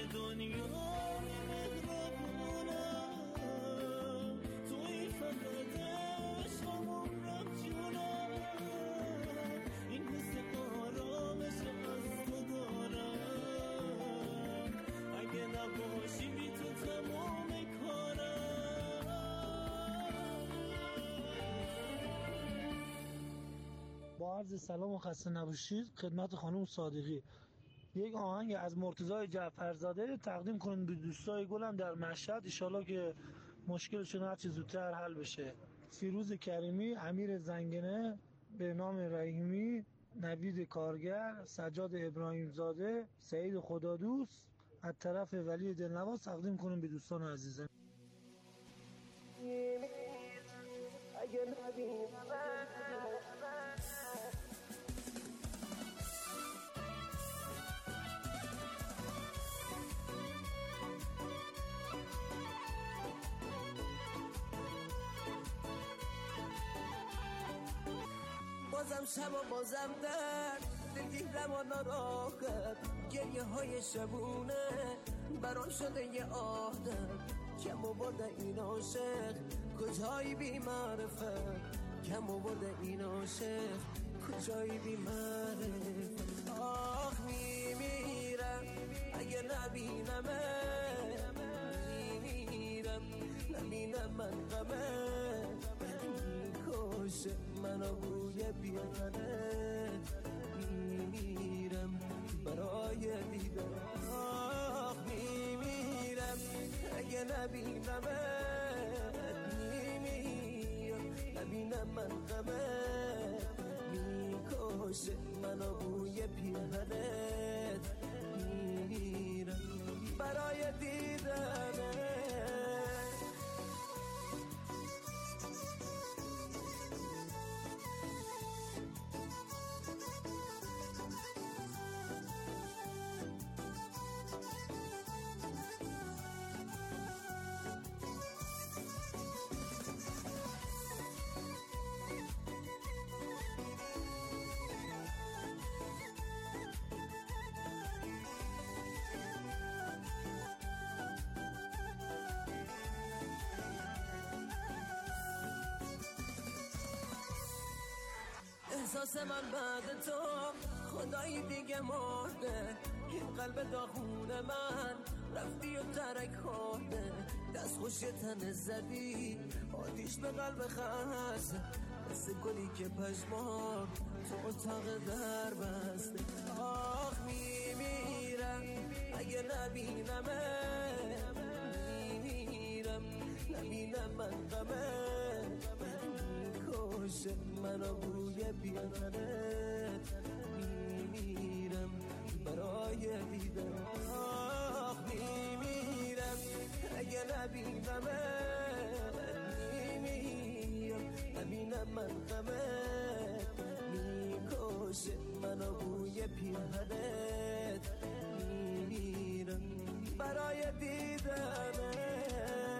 دنیا مهربونم، توی فقط عشقم رفت جونم، این حس آرامش از تو دارم، اگه نباشی بی تو تمام کارم. با عرض سلام و خسته نباشید خدمت خانم صادقی. یک آهنگ از مرتضی جعفرزاده تقدیم کنیم به دوستای گلم در مشهد، انشالله که مشکلشون هر چه زودتر حل بشه. فیروز کریمی، امیر زنگنه، به نام رحیمی، نوید کارگر، سجاد ابراهیم زاده، سعید خدادوست از طرف ولی دلنواز تقدیم کنیم به دوستان عزیزم. اگه نبینم بازم شب و بازم درد دلگیرم و ناراحت، گریه های شبونه برام شده یه عادت، کم آورده این عاشق کجایی بی معرفت، کم آورده این عاشق کجایی بی معرفت. آخ میمیرم اگه نبینمه، میمیرم نبینم من غمه، میکشه منو بوی بیانت، میمیرم برای دیدن. آخ میمیرم اگه نبینمه، میمیرم نبینم من غمه، میکشه منو بوی پیرهنت، میمیرم برای دیدنت. احساس من بعد تو خدایی دیگه مرده، این قلب داغون من رفتی و ترک خورده، دست خوش تن زدی آتیش به قلب خسته، مثل گلی که پشمار تو اتاق در بسته. آخ میمیرم اگه نبینمه، میمیرم نبینم من غمه، کشه منو بوی بیانت، میمیرم برای دیدن. آخ میمیرم اگه نبینمه، میمیرم نبینم من غمه، میکشه منو بوی پیرهنت، میمیرم برای دیدنت.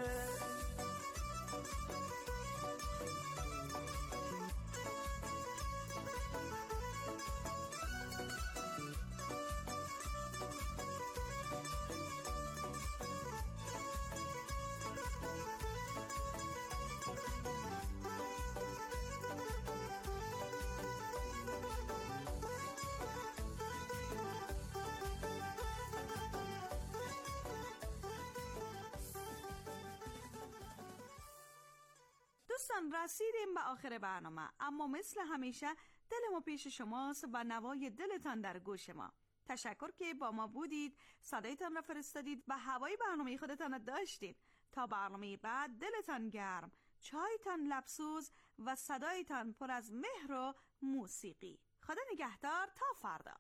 دوستان رسیدیم به آخر برنامه، اما مثل همیشه دل ما پیش شماست و نوای دلتان در گوش ما. تشکر که با ما بودید، صدایتان را فرستادید و هوای برنامه خودتان را داشتید. تا برنامه بعد دلتان گرم، چایتان لبسوز و صدایتان پر از مهر و موسیقی. خدا نگهدار تا فردا.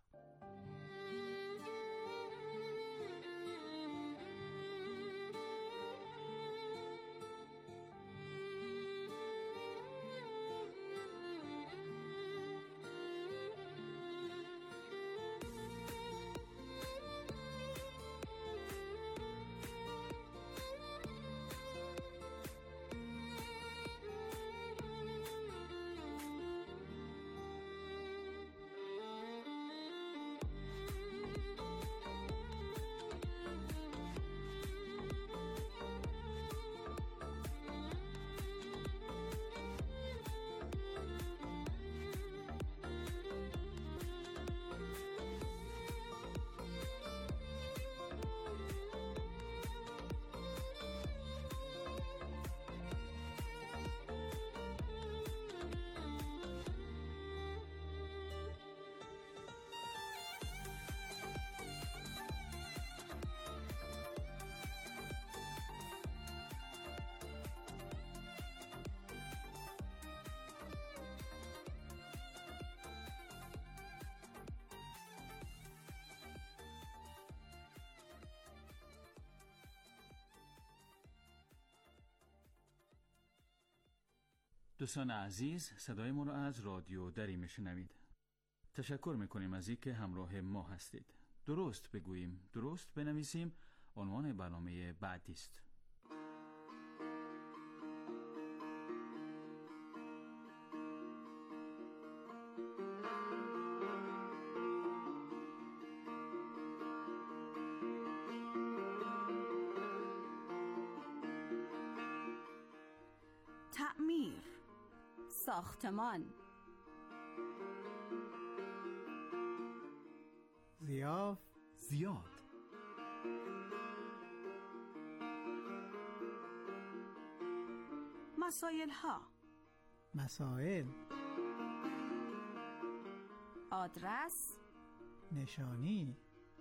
دوستان عزیز، صدای ما رو از رادیو دری میشنوید. تشکر میکنیم از اینکه همراه ما هستید. درست بگوییم، درست بنویسیم عنوان برنامه بعدی است. تعمیر، ساختمان، زیاد، مسائل ها، مسائل، آدرس، نشانی،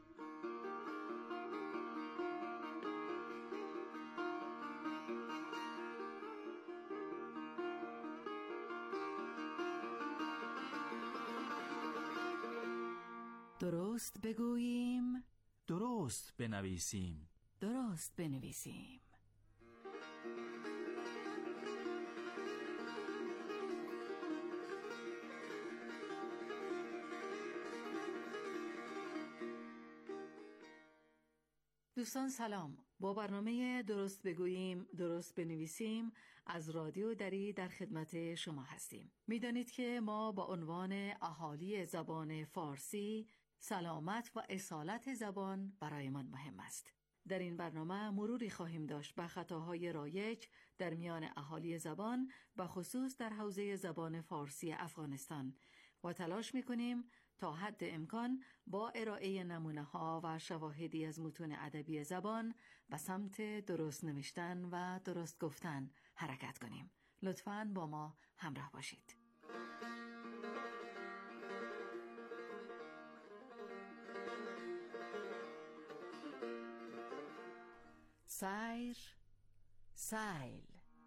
درست بگوییم، درست بنویسیم. درست بنویسیم. دوستان سلام. با برنامه درست بگوییم درست بنویسیم از رادیو دری در خدمت شما هستیم. میدانید که ما با عنوان اهالی زبان فارسی سلامت و اصالت زبان برایمان مهم است. در این برنامه مروری خواهیم داشت به خطاهای رایج در میان اهالی زبان به خصوص در حوزه زبان فارسی افغانستان و تلاش می‌کنیم تا حد امکان با ارائه نمونه‌ها و شواهدی از متون ادبی زبان به سمت درست نوشتن و درست گفتن حرکت کنیم. لطفاً با ما همراه باشید. سیر، سیل.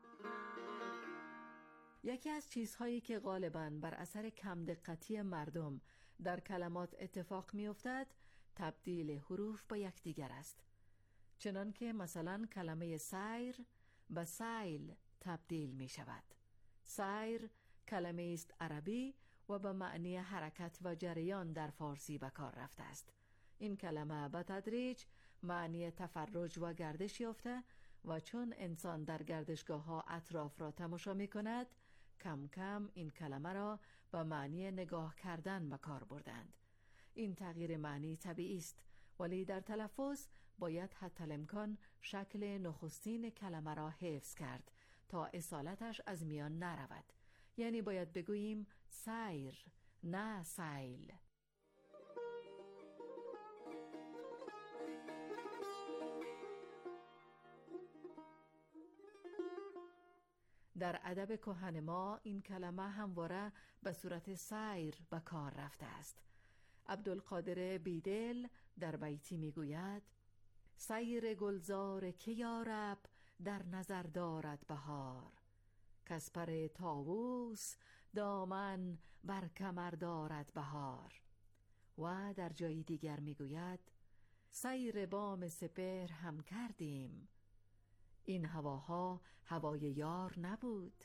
یکی از چیزهایی که غالباً بر اثر کم دقتی مردم در کلمات اتفاق می افتد تبدیل حروف با یکدیگر است. چنان که مثلا کلمه سیر به سیل تبدیل می شود. سیر کلمه است عربی و به معنی حرکت و جریان در فارسی به کار رفته است. این کلمه به تدریج معنی تفرج و گردش یافته و چون انسان در گردشگاه‌ها اطراف را تماشا می کند، کم کم این کلمه را به معنی نگاه کردن به کار بردند. این تغییر معنی طبیعی است، ولی در تلفظ باید حتی الامکان شکل نخستین کلمه را حفظ کرد تا اصالتش از میان نرود. یعنی باید بگوییم سیر، نه سیل. در ادب کهن ما این کلمه همواره به صورت سیر به کار رفته است. عبدالقادر بیدل در بیتی میگوید: سیر گلزار که یارب در نظر دارد بهار، کز پر طاووس دامن بر کمر دارد بهار. و در جای دیگر میگوید: سیر بام سپهر هم کردیم، این هواها هوای یار نبود.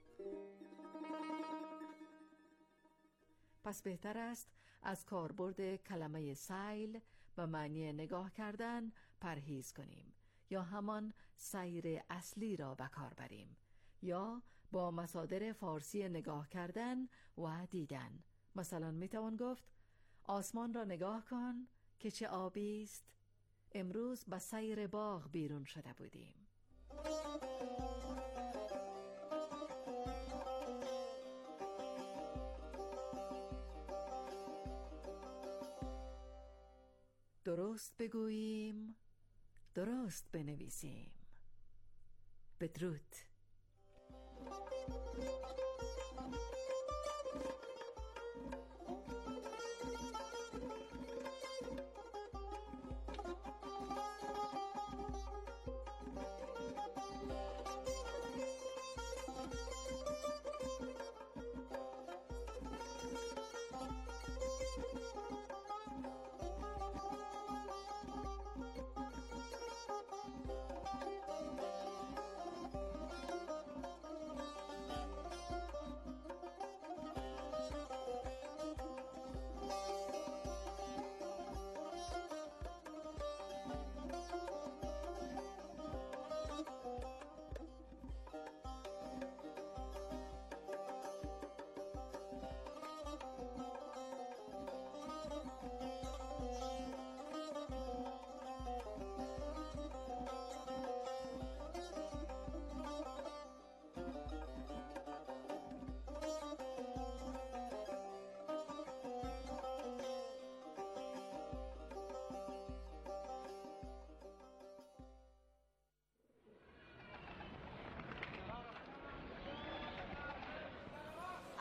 پس بهتر است از کاربرد کلمه سیل به معنی نگاه کردن پرهیز کنیم، یا همان سیر اصلی را به کار بریم، یا با مصادر فارسی نگاه کردن و دیدن. مثلا میتوان گفت: آسمان را نگاه کن که چه آبی است. امروز به سیر باغ بیرون شده بودیم. درست بگوییم، درست بنویسیم. بدرود.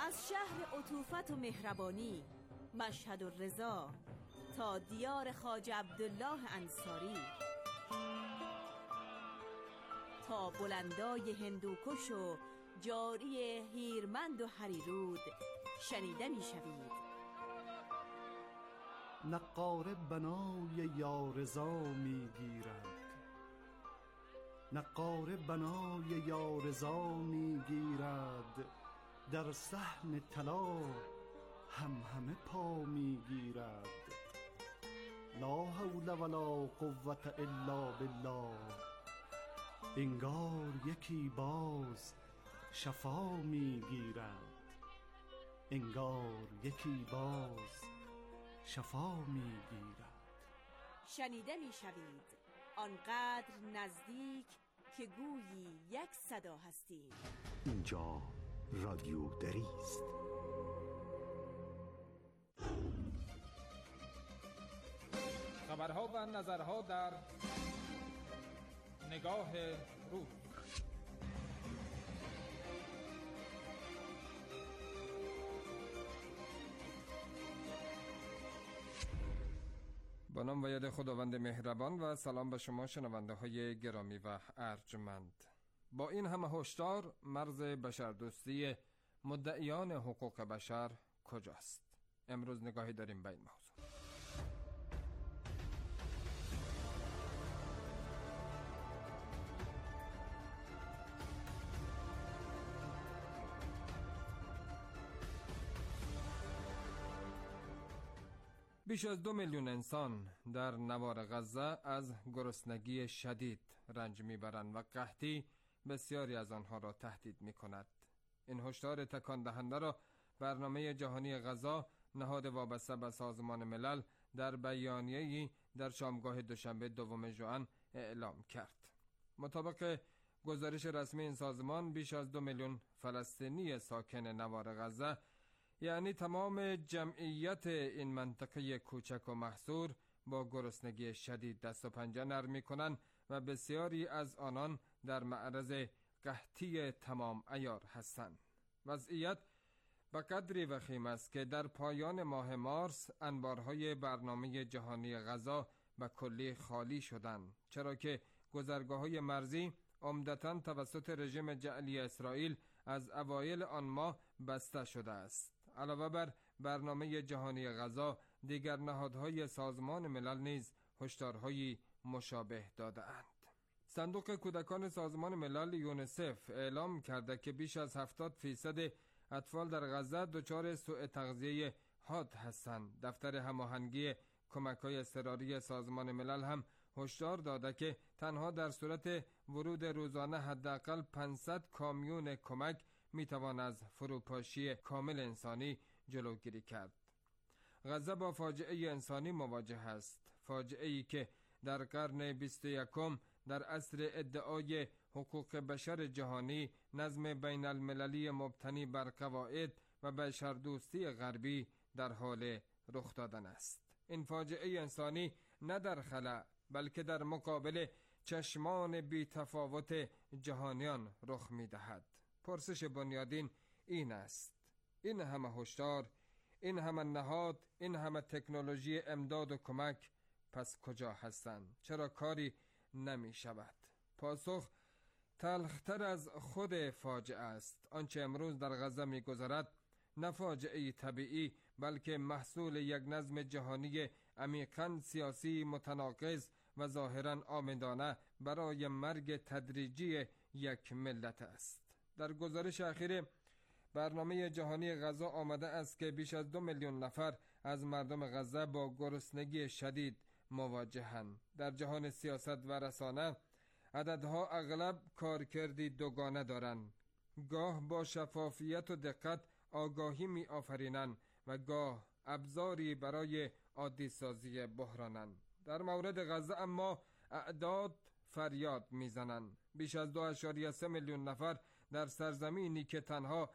از شهر عطوفت و مهربانی مشهد الرضا تا دیار خواجه عبدالله انصاری، تا بلندای هندوکش و جاری هیرمند و هریرود شنیده می شوید. نقاره بنای یارضا می گیرد، نقاره بنای یارضا می گیرد، در صحن طلا همه پا می گیرد. لا حول ولا قوة الا بالله، انگار یکی باز شفا می گیرد، انگار یکی باز شفا می گیرد. شنیده می شوید آنقدر نزدیک که گویی یک صدا هستیم. اینجا رادیو دری است. خبرها و نظرها در نگاه روز. با نام و یاد خداوند مهربان و سلام به شما شنونده های گرامی و ارجمند. با این همه هشدار، مرز بشردوستی مدعیان حقوق بشر کجاست؟ امروز نگاهی داریم به این موضوع. بیش از 2 میلیون انسان در نوار غزه از گرسنگی شدید رنج میبرند و قحطی بسیاری از آنها را تهدید میکند. این هشدار تکان دهنده را برنامه جهانی غذا، نهاد وابسته به سازمان ملل، در بیانیه‌ای در شامگاه دوشنبه 2 ژوئن اعلام کرد. مطابق گزارش رسمی این سازمان، بیش از 2 میلیون فلسطینی ساکن نوار غزه، یعنی تمام جمعیت این منطقه کوچک و محصور، با گرسنگی شدید دست و پنجه نرم می‌کنند و بسیاری از آنان در معرض قحطی تمام عیار هستند. وضعیت به قدری وخیم است که در پایان ماه مارس انبارهای برنامه جهانی غذا به کلی خالی شدند، چرا که گذرگاه‌های مرزی عمدتاً توسط رژیم جعلی اسرائیل از اوایل آن ماه بسته شده است. علاوه بر برنامه جهانی غذا، دیگر نهادهای سازمان ملل نیز هشدارهای مشابه داده‌اند. صندوق کودکان سازمان ملل یونیسف اعلام کرده که بیش از 70% اطفال در غزه دچار سوء تغذیه حاد هستند. دفتر هماهنگی کمک‌های اضطراری سازمان ملل هم هشدار داده که تنها در صورت ورود روزانه حداقل 500 کامیون کمک میتوان از فروپاشی کامل انسانی جلوگیری کرد. غزه با فاجعه انسانی مواجه است، فاجعه‌ای که در قرن 21 در عصر ادعای حقوق بشر جهانی، نظم بین المللی مبتنی بر قواعد و بشردوستی غربی در حال رخ دادن است. این فاجعه انسانی نه در خلا بلکه در مقابل چشمان بی تفاوت جهانیان رخ می دهد. پرسش بنیادین این است: این همه هشدار، این همه نهاد، این همه تکنولوژی امداد و کمک، پس کجا هستند؟ چرا کاری نمی شود؟ پاسخ تلختر از خود فاجعه است. آنچه امروز در غزه می گذرد نه فاجعه طبیعی بلکه محصول یک نظم جهانی عمیقاً سیاسی متناقض و ظاهراً عامدانه برای مرگ تدریجی یک ملت است. در گزارش اخیر برنامه جهانی غذا آمده است که بیش از 2 میلیون نفر از مردم غزه با گرسنگی شدید مواجهند. در جهان سیاست و رسانه عددها اغلب کارکردی دوگانه دارند. گاه با شفافیت و دقت آگاهی می آفرینند و گاه ابزاری برای عادی سازی بحرانند. در مورد غزه اما اعداد فریاد می زنند. بیش از 2.3 میلیون نفر در سرزمینی که تنها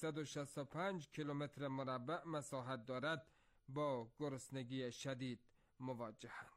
365 کیلومتر مربع مساحت دارد با گرسنگی شدید مواجهند.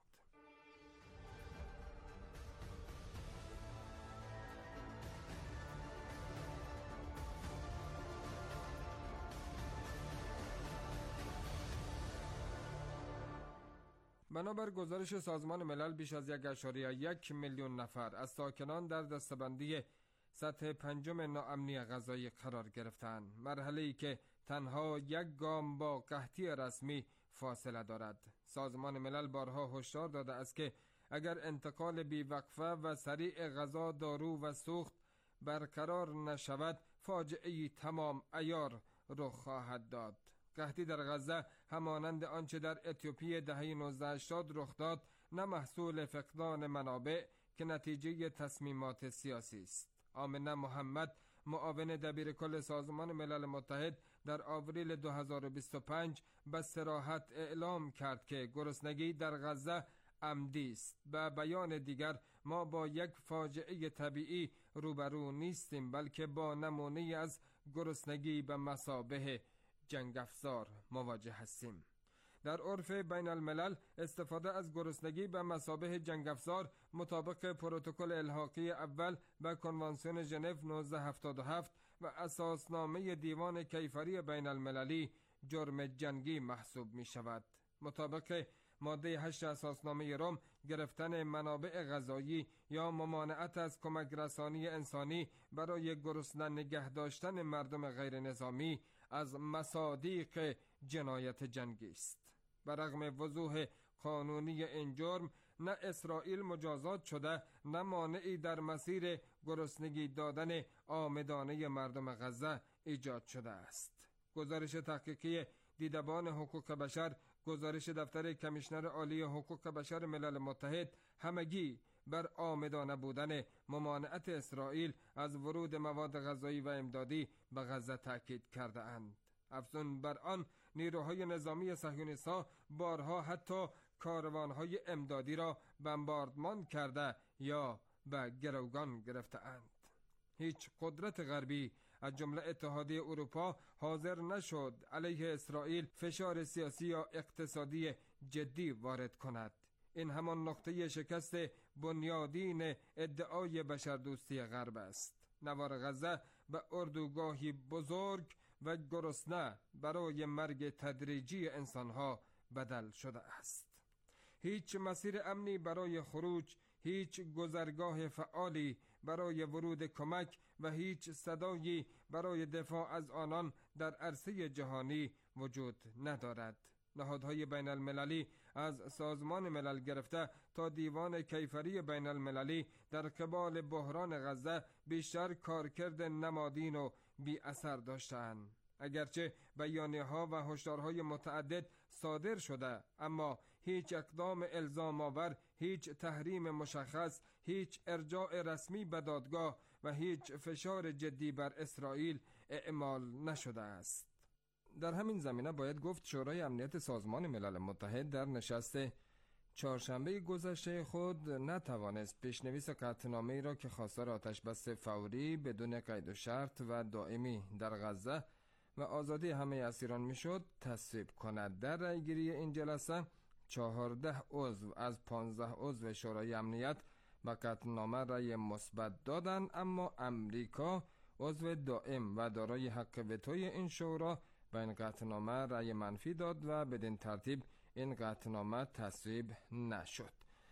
بنابر گزارش سازمان ملل بیش از 1.1 میلیون نفر از ساکنان در دسته‌بندی سطح 5 ناامنی غذایی قرار گرفتند، مرحله‌ای که تنها یک گام با قحطی رسمی فاصله دارد. سازمان ملل بارها هشدار داده است که اگر انتقال بی‌وقفه و سریع غذا، دارو و سوخت برقرار نشود، فاجعه‌ای تمام عیار رخ خواهد داد. قحطی در غزه همانند آنچه در اتیوپی دهه 1980 رخ داد، نه محصول فقدان منابع که نتیجه تصمیمات سیاسی است. آمنه محمد، معاون دبیرکل سازمان ملل متحد، در آوریل 2025 به صراحت اعلام کرد که گرسنگی در غزه عمدی است. به بیان دیگر، ما با یک فاجعه طبیعی روبرو نیستیم، بلکه با نمونه از گرسنگی به مثابه جنگ افزار مواجه هستیم. در عرف بین الملل استفاده از گرسنگی به مثابه جنگ افزار مطابق پروتکل الحاقی اول به کنوانسیون ژنو 1977 و اساسنامه دیوان کیفری بین المللی جرم جنگی محسوب می شود. مطابق ماده 8 اساسنامه روم، گرفتن منابع غذایی یا ممانعت از کمک رسانی انسانی برای گرسنه نگه داشتن مردم غیر نظامی از مصادیق جنایت جنگی است. برغم وضوح قانونی این جرم، نه اسرائیل مجازات شده، نه مانعی در مسیر گرسنگی دادن عامدانه مردم غزه ایجاد شده است. گزارش تحقیقی دیدبان حقوق بشر، گزارش دفتر کمیشنر عالی حقوق بشر ملل متحد همگی بر عامدانه بودن ممانعت اسرائیل از ورود مواد غذایی و امدادی به غزه تأکید کرده اند. افزون بر آن، نیروهای نظامی صهیونیست‌ها بارها حتی کاروانهای امدادی را بمباردمان کرده یا به گروگان گرفته اند. هیچ قدرت غربی از جمله اتحادیه اروپا حاضر نشد علیه اسرائیل فشار سیاسی یا اقتصادی جدی وارد کند. این همان نقطه شکست بنیادین ادعای بشردوستی غرب است. نوار غزه به اردوگاهی بزرگ و گرسنه برای مرگ تدریجی انسانها بدل شده است. هیچ مسیر امنی برای خروج، هیچ گذرگاه فعالی برای ورود کمک و هیچ صدایی برای دفاع از آنان در عرصه جهانی وجود ندارد. نهادهای بین المللی از سازمان ملل گرفته تا دیوان کیفری بین المللی در قبال بحران غزه بیشتر کارکرد نمادین و بی اثر داشتند. اگرچه بیانیه‌ها و هشدارهای متعدد صادر شده، اما هیچ اقدام الزام آور، هیچ تحریم مشخص، هیچ ارجاع رسمی به دادگاه و هیچ فشار جدی بر اسرائیل اعمال نشده است. در همین زمینه باید گفت شورای امنیت سازمان ملل متحد در نشست چهارشنبه گذشته خود نتوانست پیشنویس قطعنامه‌ای را که خواستار آتش‌بس فوری بدون قید و شرط و دائمی در غزه و آزادی همه اسیران میشد تصویب کند. در رأیگیری این جلسه 14 عضو از 15 عضو شورای امنیت به قطعنامه رأی مثبت دادند، اما امریکا عضو دائم و دارای حق وتوی این شورا به این قطعنامه رأی منفی داد و بدین ترتیب این قطعنامه تصویب نشد.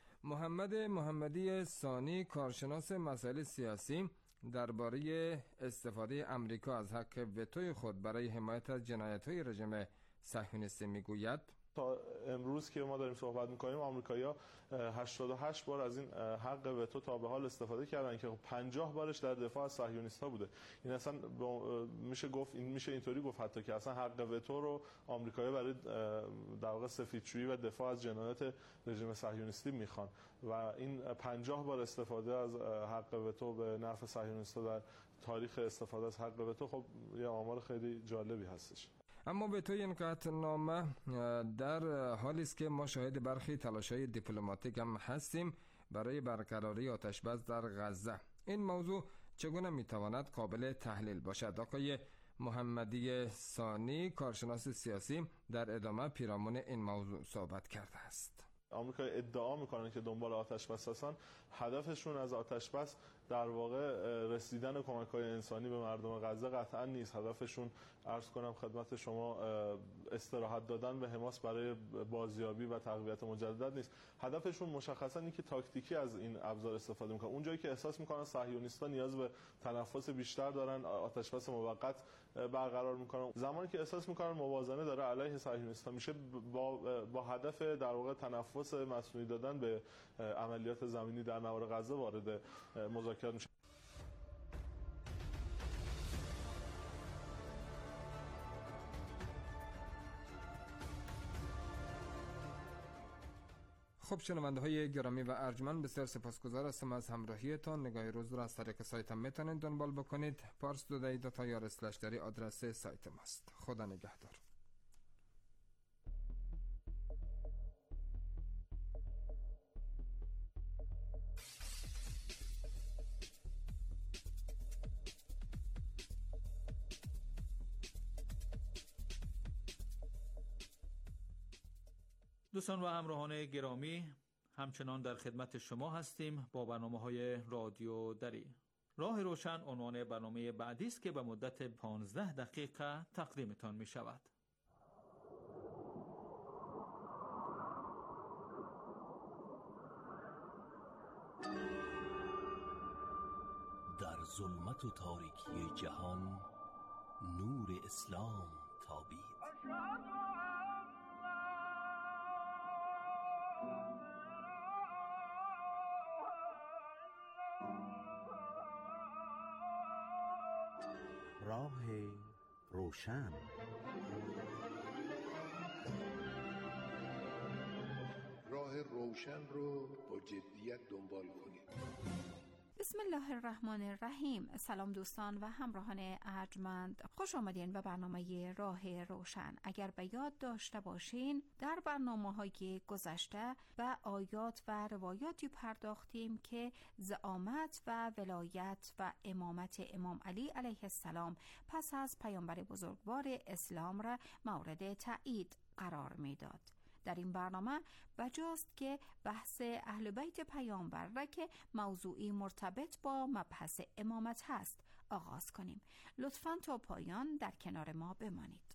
محمدی ثانی، کارشناس مسائل سیاسی، درباره استفاده امریکا از حق وتوی خود برای حمایت از جنایت‌های رژیم صهیونیستی میگوید: تا امروز که ما داریم صحبت میکنیم، آمریکایی‌ها 88 بار از این حق وتو تا به حال استفاده کردن که 50 بارش در دفاع از صهیونیست‌ها بوده. این اصلا میشه گفت، میشه اینطوری گفت حتی که اصلا حق وتو رو آمریکایی‌ها برای در واقع سفیدشویی و دفاع از جنایات رژیم صهیونیستی میخوان و این 50 بار استفاده از حق وتو به نفع صهیونیست‌ها در تاریخ استفاده از حق وتو، خب یه آمار خیلی جالبی هستش. اما وتوی این قطعنامه در حالی است که ما شاهد برخی تلاش‌های دیپلماتیک هم هستیم برای برقراری آتش‌بس در غزه. این موضوع چگونه میتواند قابل تحلیل باشد؟ آقای محمدی ثانی، کارشناس سیاسی، در ادامه پیرامون این موضوع صحبت کرده است. آمریکا ادعا میکنن که دنبال آتش‌بس هستن، هدفشون از آتش‌بس در واقع رسیدن کمک‌های انسانی به مردم غزه قطعا نیست. هدفشون عرض کنم خدمت شما استراحت دادن به حماس برای بازیابی و تقویت مجدد نیست. هدفشون مشخصا اینه که تاکتیکی از این ابزار استفاده میکنن. اونجایی که احساس میکنن صهیونیست‌ها نیاز به تنفس بیشتر دارن، آتش‌بس موقت برقرار میکنن. زمانی که احساس میکنن موازنه داره علیه صهیونیست‌ها میشه، با هدف در واقع تنفس مصنوعی دادن به عملیات زمینی در نوار غزه وارد مذاکرات میشه. خب شنونده های گرامی و ارجمند، بسیار سپاسگزار هستم از همراهیتان. نگاه روز را از طریق سایت هم میتونید دنبال بکنید. parstoday.ir/dari آدرس سایت ماست. خدا نگهدار. دوستان و همراهان گرامی، همچنان در خدمت شما هستیم با برنامه‌های رادیو دری. راه روشن عنوان برنامه بعدی است که به مدت 15 دقیقه تقدیمتان می شود. در ظلمت و تاریکی جهان نور اسلام تابید. راه روشن. راه روشن رو با جدیت دنبال کنید. بسم الله الرحمن الرحیم. سلام دوستان و همراهان ارجمند، خوش آمدین به برنامه راه روشن. اگر به یاد داشته باشین در برنامه‌های گذشته به آیات و روایاتی پرداختیم که زعامت و ولایت و امامت امام علی علیه السلام پس از پیامبر بزرگوار اسلام را مورد تایید قرار میداد. در این برنامه بجاست که بحث اهل بیت پیامبر را که موضوعی مرتبط با مبحث امامت هست آغاز کنیم. لطفاً تا پایان در کنار ما بمانید.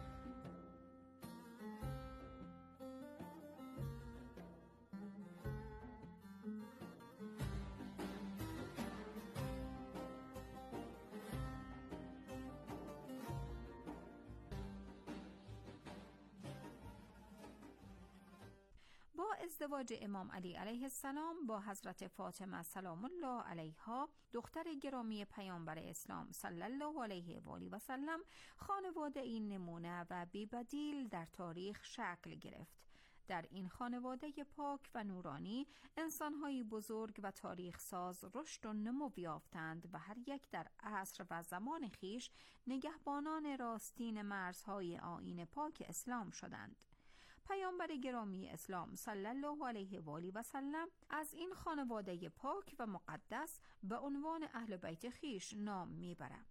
با ازدواج امام علی علیه السلام با حضرت فاطمه سلام الله علیها دختر گرامی پیامبر اسلام صلی الله علیه و آله و سلم، خانواده این نمونه و بی‌بدیل در تاریخ شکل گرفت. در این خانواده پاک و نورانی انسان‌های بزرگ و تاریخ ساز رشد و نمو یافتند و هر یک در عصر و زمان خیش نگهبانان راستین مرزهای آیین پاک اسلام شدند. پیامبر گرامی اسلام صلی الله علیه و آله و سلم از این خانواده پاک و مقدس به عنوان اهل بیت خیش نام میبرد.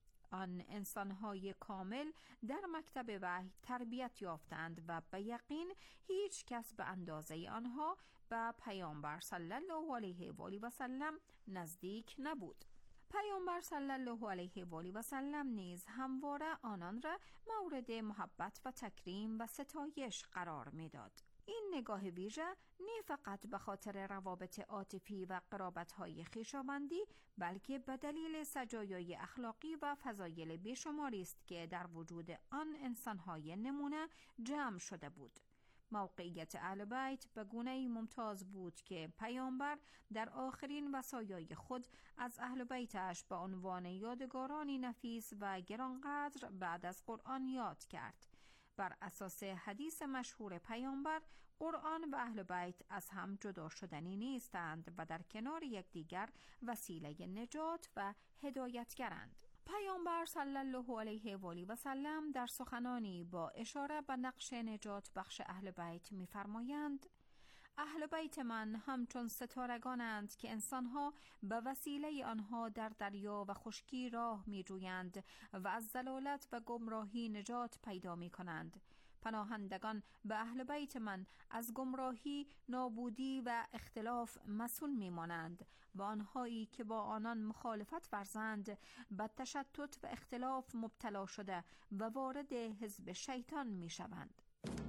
آن انسان‌های کامل در مکتب وحی تربیت یافتند و به یقین هیچ کس به اندازه آنها به پیامبر صلی الله علیه و آله و سلم نزدیک نبود. پیامبر صلی الله علیه و آله و سلم نیز همواره آنان را مورد محبت و تکریم و ستایش قرار میداد. این نگاه ویژه نه فقط به خاطر روابط عاطفی و قرابت‌های خویشاوندی، بلکه به دلیل سجایای اخلاقی و فضایل بیشماری است که در وجود آن انسان‌های نمونه جمع شده بود. موقعیت اهل بیت به گونه‌ای ممتاز بود که پیامبر در آخرین وصایای خود از اهل بیتش به عنوان یادگارانی نفیس و گرانقدر بعد از قرآن یاد کرد. بر اساس حدیث مشهور پیامبر، قرآن و اهل بیت از هم جدا شدنی نیستند و در کنار یکدیگر وسیله نجات و هدایتگرند. پیامبر صلی الله علیه و آله و سلم در سخنانی با اشاره به نقش نجات بخش اهل بیت می‌فرمایند: اهل بیت من همچون ستارگانند که انسانها به وسیله آنها در دریا و خشکی راه می‌جویند و از ضلالت و گمراهی نجات پیدا می‌کنند. پناهندگان به اهل بیت من از گمراهی، نابودی و اختلاف مسون میمانند و آنهایی که با آنان مخالفت ورزند به تشتت و اختلاف مبتلا شده و وارد حزب شیطان میشوند.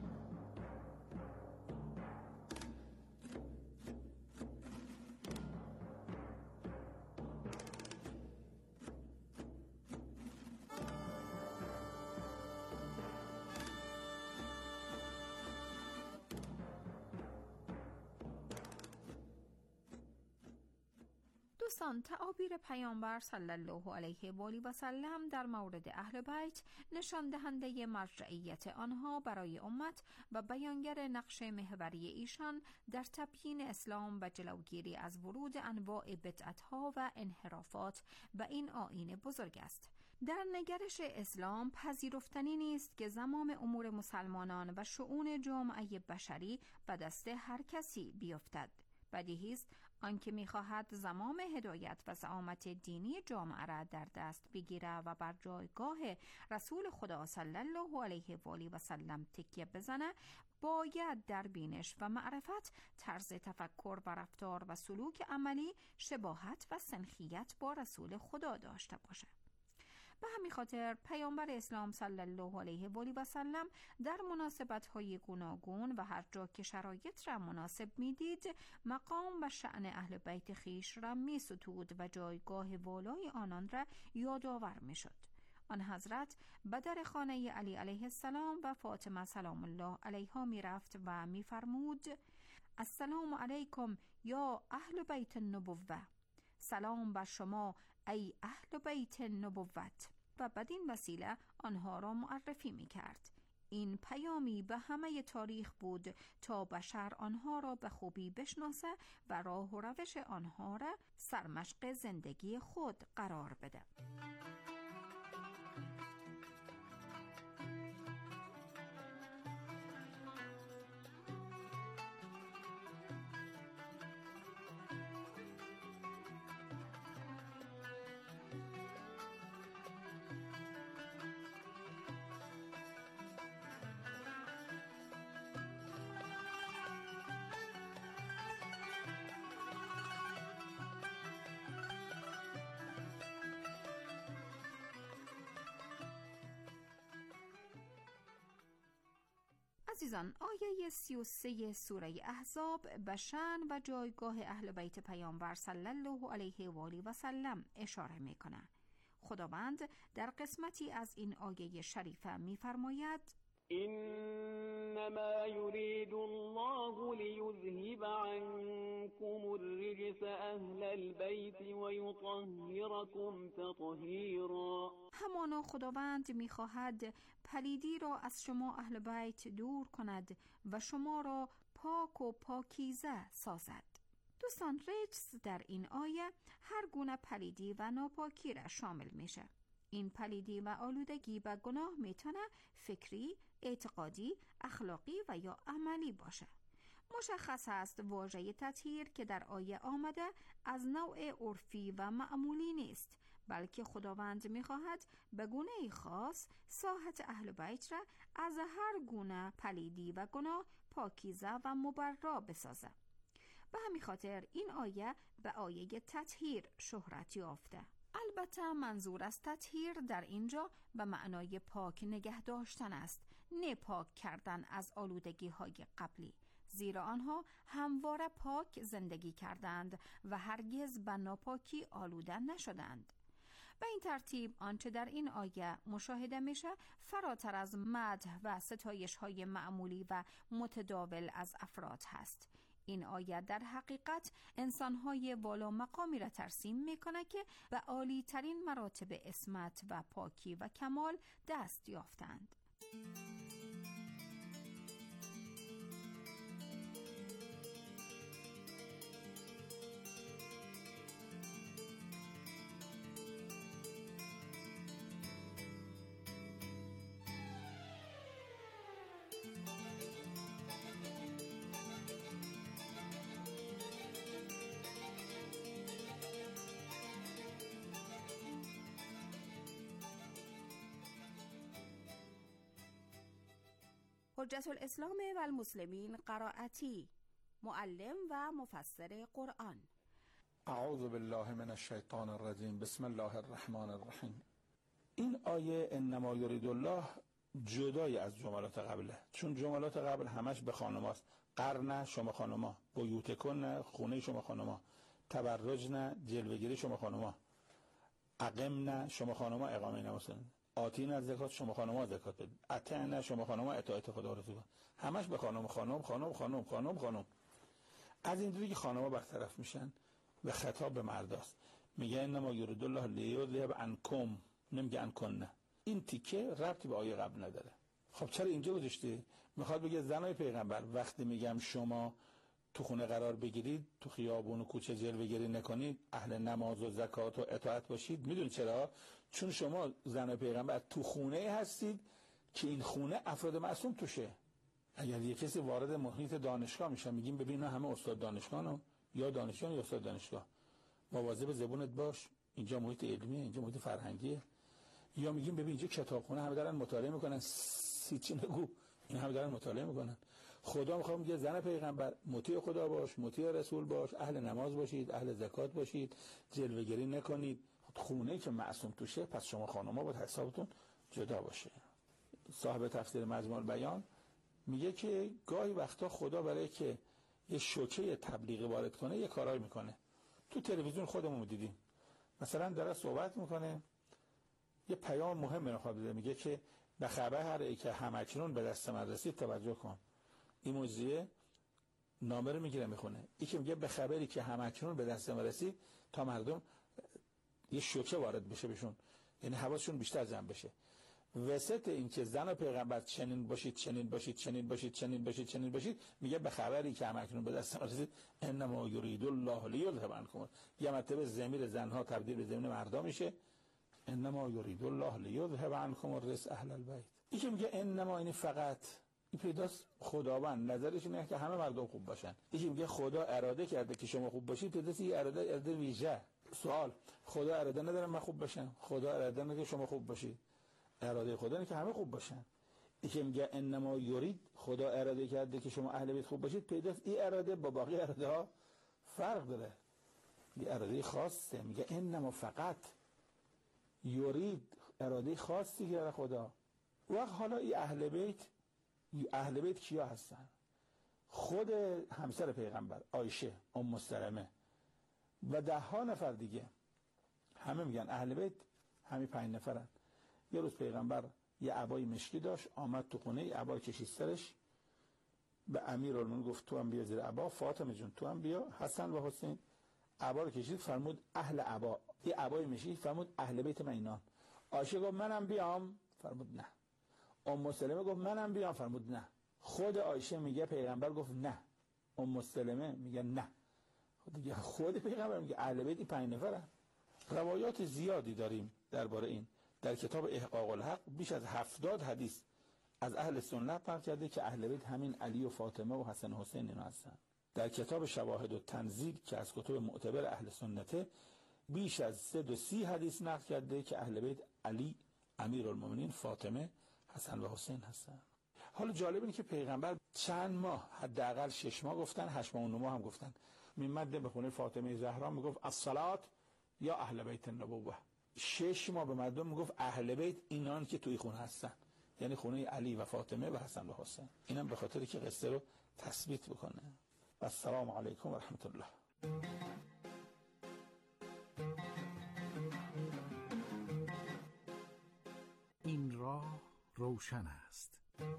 دوستان، تعابیر پیامبر صلی الله علیه و آله و سلم در مورد اهل بیت نشان دهنده مرجعیت آنها برای امت و بیانگر نقش محوری ایشان در تبیین اسلام و جلوگیری از ورود انواع بدعت‌ها و انحرافات و این آیین بزرگ است. در نگرش اسلام پذیرفتنی نیست که زمام امور مسلمانان و شؤون جامعه بشری به دست هر کسی بیفتد. بدیهی است آنکه می‌خواهد زمام هدایت و زعامت دینی جامعه را در دست بگیره و بر جایگاه رسول خدا صلی الله علیه و آله و سلم تکیه بزنه، باید در بینش و معرفت، طرز تفکر و رفتار و سلوک عملی شباهت و سنخیت با رسول خدا داشته باشد. به همین خاطر پیامبر اسلام صلی الله علیه و آله و سلم در مناسبت‌های گوناگون و هر جا که شرایط را مناسب می‌دید، مقام و شأن اهل بیت خویش را می‌ستود و جایگاه والای آنان را یادآور می‌شد. آن حضرت به در خانه علی علیه السلام و فاطمه سلام الله علیها می‌رفت و می‌فرمود: السلام علیکم یا اهل بیت النبوه، سلام بر شما ای اهل بیت نبوت، و بدین وسیله آنها را معرفی می کرد. این پیامی به همه تاریخ بود تا بشر آنها را به خوبی بشناسه و راه و روش آنها را سرمشق زندگی خود قرار بده. عزیزان، آیه 33 سوره احزاب به شأن و جایگاه اهل بیت پیامبر صلی الله علیه و آله و سلم اشاره می‌کند. خداوند در قسمتی از این آیه شریفه می‌فرماید: انما يريد الله ليذهب عنكم الرجس اهل البيت ويطهركم تطهيرا. همانا خداوند می‌خواهد پلیدی را از شما اهل بیت دور کند و شما را پاک و پاکیزه سازد. دوستان، رجس در این آیه هر گونه پلیدی و ناپاکی را شامل میشه. این پلیدی و آلودگی به گناه میتونه فکری، اعتقادی، اخلاقی و یا عملی باشه. مشخص است واژه تطهیر که در آیه آمده از نوع عرفی و معمولی نیست، بلکه خداوند میخواهد به گونه خاص ساحت اهل بیت را از هر گونه پلیدی و گناه پاکیزه و مبرا بسازه. به همین خاطر این آیه به آیه تطهیر شهرت یافته. البته منظور از تطهیر در اینجا به معنای پاک نگه داشتن است، نه پاک کردن از آلودگی های قبلی، زیرا آنها همواره پاک زندگی کردند و هرگز به ناپاکی آلوده نشدند. به این ترتیب آنچه در این آیه مشاهده میشه فراتر از مدح و ستایش های معمولی و متداول از افراد هست. این آیه در حقیقت انسان‌های والا مقامی را ترسیم میکنه که به عالی ترین مراتب عصمت و پاکی و کمال دست یافتند. حجت الاسلام و المسلمین قرائتی، معلم و مفسر قرآن. اعوذ بالله من الشیطان الرجیم. بسم الله الرحمن الرحیم. این آیه انما یرید الله جدای از جملات قبله، چون جملات قبل همش به خانماست. قرن شما خانما، بیوتکن خونه شما خانما، تبرجن جلوگیری شما خانما، اقمن شما خانما اقامه نماز کنید، آتین از زکات شما خانما زکات بدید، اطعن شما خانما اطاعت خدا رسول. همش به خانم خانم خانم خانم خانم خانم. از این دوری که خانما برطرف میشن و خطاب به مرداست. میگه انما یرید الله لیذهب عنکم، نمیگه عنکن. این تیکه ربطی به آیه قبل نداره. خب چرا اینجا گذاشته؟ میخواد بگه زنای پیغمبر وقتی میگم شما تو خونه قرار بگیرید، تو خیابون و کوچه جلوه‌گیری نکنید، اهل نماز و زکات و اطاعت باشید. میدونید چرا؟ چون شما زنای پیغمبر تو خونه هستید که این خونه افراد معصوم توشه. اگر یه کسی وارد محیط دانشگاه میشه، میگیم ببین همه استاد دانشگاهن یا دانشجویان یا استاد دانشگاه، مواظب زبونت باش، اینجا محیط علمیه، اینجا محیط فرهنگیه. یا میگیم ببین اینجا کتابخونه، همه دارن مطالعه میکنن، چی نگو، این همه دارن مطالعه میکنن. خدا میخواد میگه زن پیغمبر مطیع خدا باش، مطیع رسول باش، اهل نماز باشید، اهل زکات باشید، جلوه‌گری نکنید. خونه که معصوم توشه، پس شما خانم‌ها باید حسابتون جدا باشه. صاحب تفسیر مجموع البیان میگه که گاهی وقتا خدا برای که یه شوکه تبلیغی وارد کنه یه کارایی میکنه. تو تلویزیون خودمون دیدیم، مثلا داره صحبت میکنه، یه پیام مهم میخواد بده، میگه که به خبر که همکنون به دست من رسید توجه کن. این موضوع نامه رو میگیره میخونه. این که میگه به خبری که همکنون به دست من رسید، تا مردم یه شوکه وارد بشه بهشون، یعنی حواسشون بیشتر جمع بشه. وسط این که زن و پیغمبر چنین باشید چنین باشید چنین باشید چنین باشید چنین باشید، میگه به خبری که همکنون به دست من رسید انما یرید الله لیذهب عنکم. یه مرتبه ضمیر زنها تبدیل به ضمیر مردا میشه، انما یرید الله لیذهب عنکم الرجس اهل البیت. این که میگه انما، یعنی فقط، این پیداست خداوند نظرش اینه که همه مردم خوب باشن. این که میگه خدا اراده کرده که شما خوب باشید، پیداست این اراده ویژه. سوال، خدا اراده نداره من خوب باشم؟ خدا اراده نداره که شما خوب باشید. اراده خدا اینه که همه خوب باشن. این که میگه انما یرید، خدا اراده کرده که شما اهل بیت خوب باشید، پیداست این اراده با باقی اراده ها فرق داره. این اراده خاصه. میگه انما فقط یرید، اراده خاصی که خدا. وقت حالا این اهل بیت کیا هستن؟ خود همسر پیغمبر عایشه، ام سلمه و 10 نفر دیگه، همه میگن اهل بیت همین 5 نفرن. یه روز پیغمبر یه عبای مشکی داشت، آمد تو خونه، یه عبای کشید سرش، به امیرالمومنین گفت تو هم بیا زیر عبا، فاطمه جون تو هم بیا، حسن و حسین. عبا رو کشید، فرمود اهل عبا، یه عبای مشکی، فرمود اهل بیت من اینان. عایشه گفت منم بیام، فرمود نه. ام سلمه گفت منم بیام، فرمود نه. خود عایشه میگه پیغمبر گفت نه، ام سلمه میگه نه. خود پیغمبر میگه اهل بیت 5 نفرن. روایات زیادی داریم درباره این. در کتاب احقاق الحق بیش از 70 حدیث از اهل سنت نقل کرده که اهل بیت همین علی و فاطمه و حسن و حسین اینا هستن. در کتاب شواهد و تنزیل که از کتب معتبر اهل سنته، بیش از 130 حدیث نقل کرده که اهل بیت علی، امیرالمومنین، فاطمه، حسن و حسین هستن. حالا جالب اینه که پیغمبر چند ماه، حداقل 6 ماه گفتن، 8 ماه و 9 ماه هم گفتن، میمد به خونه فاطمه زهرا میگفت الصلاه یا اهل بیت النبوه. 6 ماه به مردم میگفت اهل بیت اینان که توی خونه هستن، یعنی خونه علی و فاطمه و حسن و حسین. اینم به خاطر که قصه رو تثبیت بکنه. السلام علیکم و رحمت الله. این راه روشن است.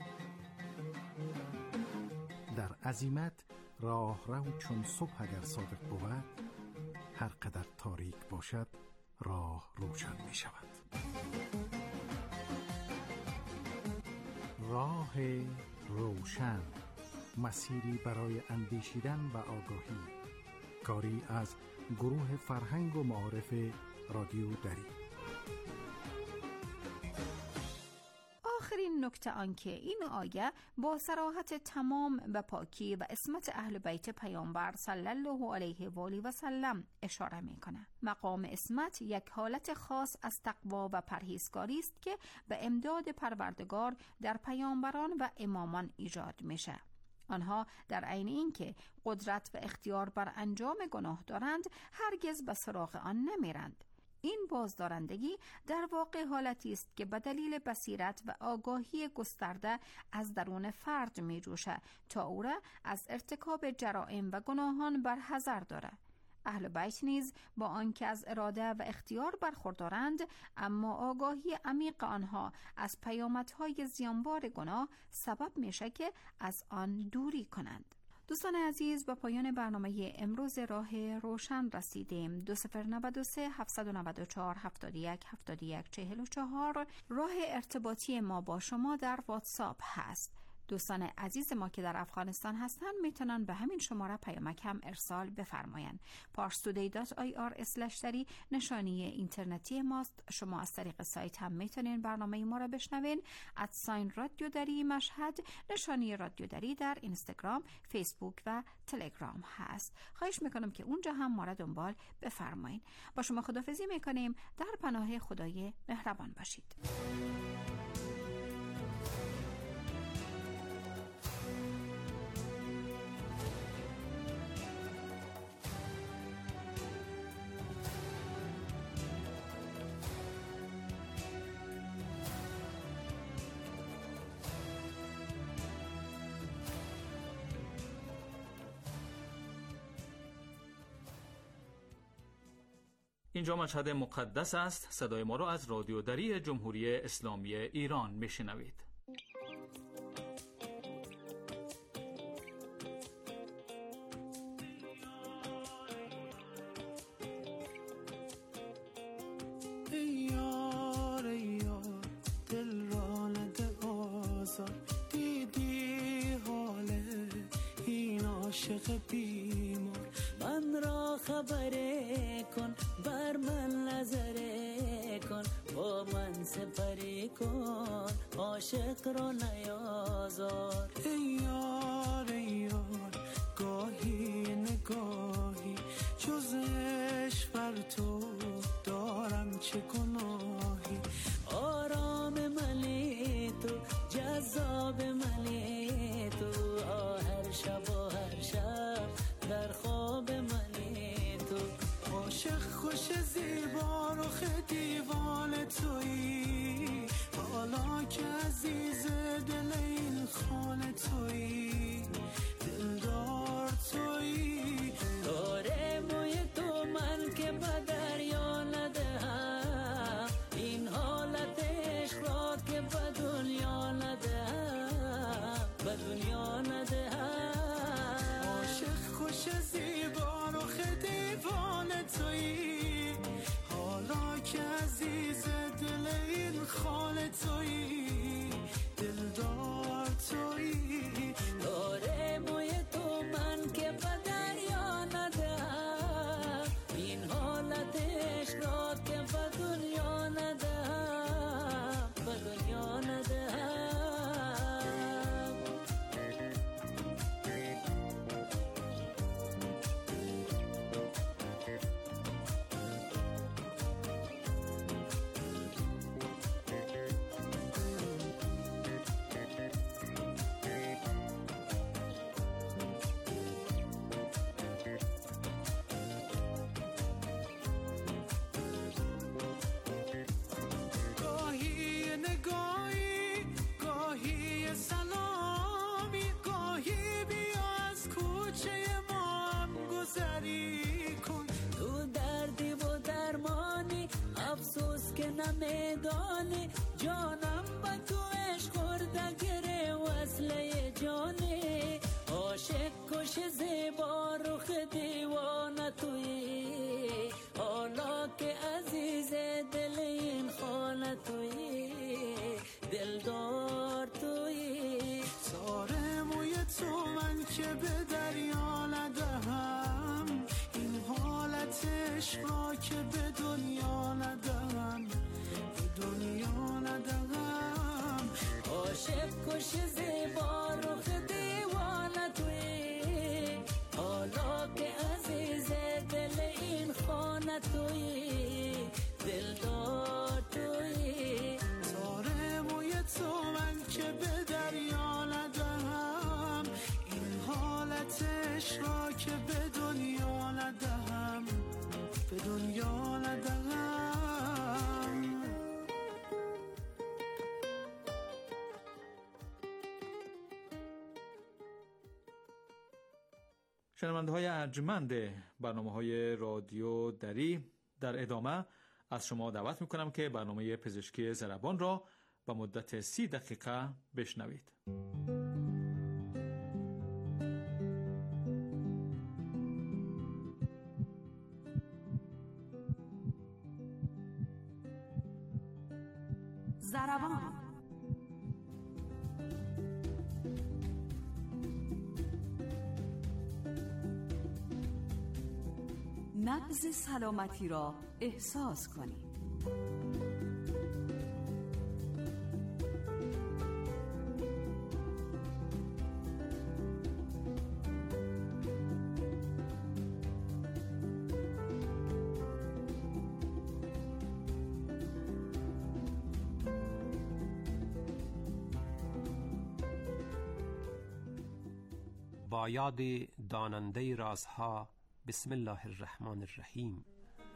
در عزیمت راه رو چون صبح اگر صادق بود، هر قدر تاریک باشد راه روشن می شود. راه روشن، مسیری برای اندیشیدن و آگاهی. کاری از گروه فرهنگ و معارف رادیو دری. مهمترین نکته آنکه این آیه با صراحت تمام به پاکی و عصمت اهل بیت پیامبر صلی الله علیه و آله و سلم اشاره میکنه. مقام عصمت یک حالت خاص از تقوا و پرهیزکاری است که به امداد پروردگار در پیامبران و امامان ایجاد میشه. آنها در عین اینکه قدرت و اختیار بر انجام گناه دارند، هرگز به سراغ آن نمیرند. این بازدارندگی در واقع حالتی است که به دلیل بصیرت و آگاهی گسترده از درون فرد می جوشه تا او را از ارتکاب جرائم و گناهان برحذر داره. اهل بیت نیز با آنکه از اراده و اختیار برخوردارند، اما آگاهی عمیق آنها از پیامدهای زیانبار گناه سبب میشه که از آن دوری کنند. دوستان عزیز، به پایان برنامه امروز راه روشن رسیدیم. 2093 794 71 71 44 راه ارتباطی ما با شما در واتساپ هست. دوستان عزیز ما که در افغانستان هستن میتونن به همین شماره پیامک هم ارسال بفرماین. parstoday.ir/dari نشانی اینترنتی ماست. شما از طریق سایت هم میتونین برنامه ما را بشنوین. @رادیو دری مشهد نشانی رادیو دری در اینستاگرام، فیسبوک و تلگرام هست. خواهش میکنم که اونجا هم ما را دنبال بفرمایین. با شما خداحافظی میکنیم. در پناه خدای مهربان باشید. اینجا مشهد مقدس است. صدای ما را از رادیو دری جمهوری اسلامی ایران میشنوید. ای یار دل را نده آزار، دیدی حال این عاشق بیمار، من را خبره کن، بر من نظره کن، با من سپری کن، عاشق را نیازار. ای یار گاهی نگاهی جز عشق بر تو دارم چه گناهی، آرام منی تو، جذاب منی تو، هر شب و هر شب در خواب منی تو، عاشق خوش زیبا رخ دیوان تویی، حالا که عزیز دل این خانه تویی، دلدار تویی، داره موی تو من که به دریا ندهم، این حالت عشق را که به دنیا ندهم، به دنیا ندهم، عاشق خوش زیبا رخ دیوان تویی، حالا که عزیز دل این خانه تویی، دلدار تویی، داره موی تو من که به دریا ندهم، این حالت عشق را که به دنیا ندهم، به دنیا ندهم. گاهی نگاهی، گاهی سلامی، گاهی بیا از کوچه ما هم گذری کن، تو دردی و درمانی، افسوس که نمیدانی، جانم با تو عشق خورده گره وصله جانی، عاشق کش زیبا رخ دیوانه تویی، حالا که عزیز دل این خانه تویی، دلدار تویی، ساره موی تو من که به دریا ندهم، این حالت عشق را که به دنیا ندهم، به دنیا ندهم، فقط تویی، دلدار تویی. تاره موی تو من که به دریا ندهم، این حالت عشقا که به دنیا ندهم، به دنیا ندهم. شنونده های ارجمند برنامه‌های رادیو دری، در ادامه از شما دعوت میکنم که برنامه پزشکی ضربان را به مدت 30 دقیقه بشنوید. ضربان. نبض سلامتی را احساس کنید. با یاد داننده رازها، بسم الله الرحمن الرحیم.